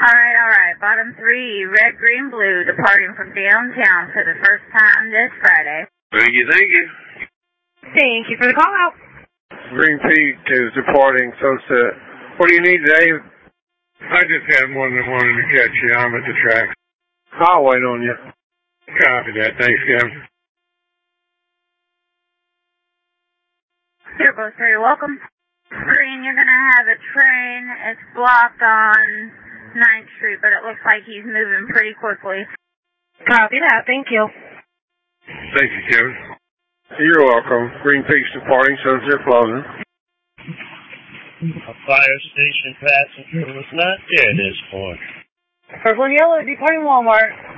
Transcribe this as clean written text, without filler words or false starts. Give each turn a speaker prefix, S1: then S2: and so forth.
S1: Alright. Bottom 3, red, green, blue, departing from downtown for the first time this Friday.
S2: Thank you.
S3: Thank you for the call out.
S4: Green Peak is departing Sunset. What do you need today?
S5: I just had one that wanted to catch you. I'm at the track.
S4: I'll wait on you.
S5: Copy that. Thanks, Kevin.
S1: You're both very welcome. Green, you're gonna have a train. It's blocked on 9th Street, but it looks like he's moving pretty quickly.
S3: Copy that. Thank you.
S5: Thank you, Kevin.
S4: You're welcome. Green Peak's departing, Sunset closing.
S6: A fire station passenger was not there this morning.
S3: Purple and yellow, departing Walmart.